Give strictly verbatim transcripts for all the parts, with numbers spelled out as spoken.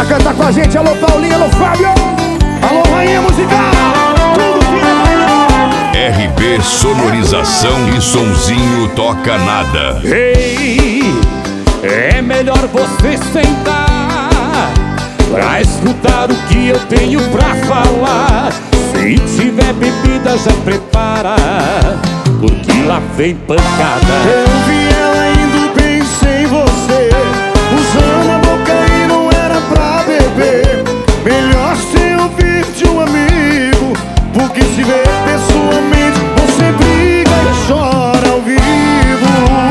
pra cantar com a gente. Alô Paulinho, alô Fábio, alô Rainha Musical, tudo que é bailar. R B Sonorização e Sonzinho Toca Nada. Ei, é melhor você sentar pra escutar o que eu tenho pra falar. Se tiver bebida já prepara, porque lá vem pancada. Eu vi ela indo bem sem você, usando a boca e não era pra beber. Melhor se ouvir de um amigo, porque se vê pessoalmente você briga e chora ao vivo.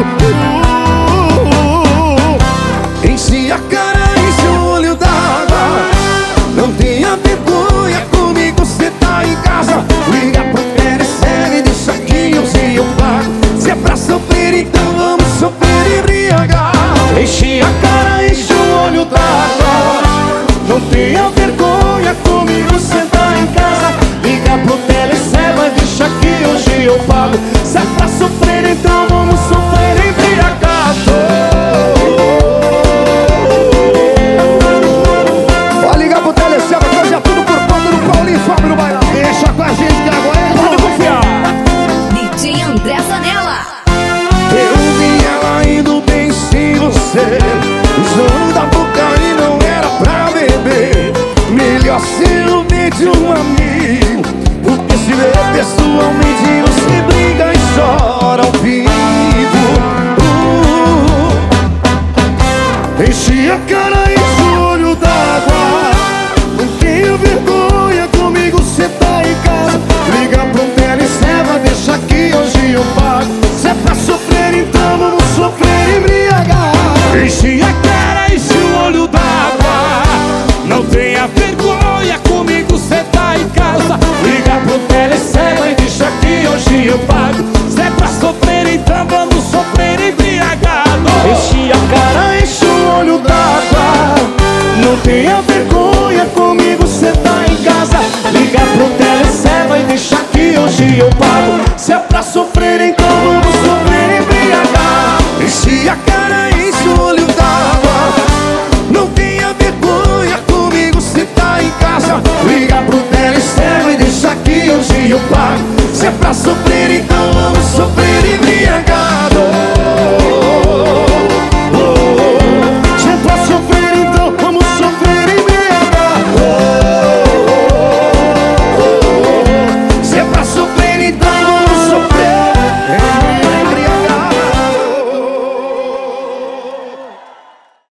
Enche a cara, enche o olho d'água, não tenha vergonha, comigo cê tá em casa. Liga pro Telecel e deixa que eu sei eu pago. Se é pra sofrer, então vamos sofrer embriagar. Enche a cara, enche o olho d'água, não tenha vergonha, comigo cê tá em casa. Liga pro Telecel e deixa que hoje eu pago. Se é pra sofrer, então vamos sofrer embriagado. Pode ligar pro Telecel, que hoje é tudo por conta do Paulinho e Fábio no bailão. Deixa com a gente que agora é Pode confiar. D J André Zanella. Eu vi ela indo bem sem você, usando a boca e não era pra beber. Melhor ser o bem de um amigo, porque se vê pessoalmente você briga e chora ao vivo. uh, Enche a cara e